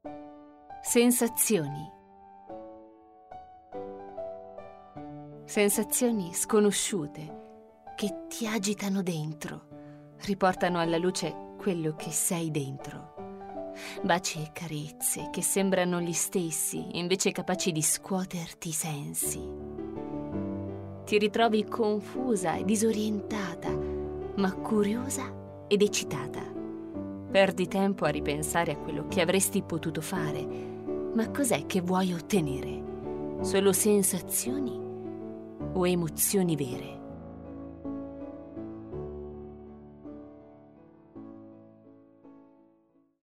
Sensazioni. Sensazioni sconosciute che ti agitano dentro, riportano alla luce quello che sei dentro. Baci e carezze che sembrano gli stessi, invece capaci di scuoterti i sensi. Ti ritrovi confusa e disorientata, ma curiosa ed eccitata. Perdi tempo a ripensare a quello che avresti potuto fare, ma cos'è che vuoi ottenere? Solo sensazioni o emozioni vere?